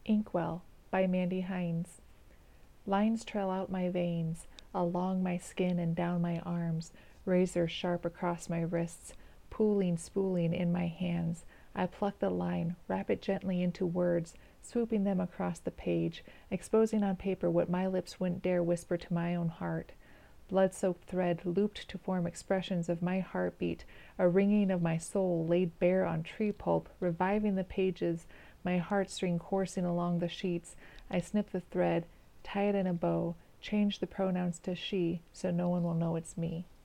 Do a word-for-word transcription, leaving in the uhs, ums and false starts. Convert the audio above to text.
Inkwell by Mandy Hines. Lines trail out my veins, along my skin and down my arms, razor sharp across my wrists, pooling, spooling in my hands. I pluck the line, wrap it gently into words, swooping them across the page, exposing on paper what my lips wouldn't dare whisper to my own heart. Blood-soaked thread looped to form expressions of my heartbeat, a ringing of my soul laid bare on tree pulp, reviving the pages, my heartstring coursing along the sheets. I snip the thread, tie it in a bow, change the pronouns to she, so no one will know it's me.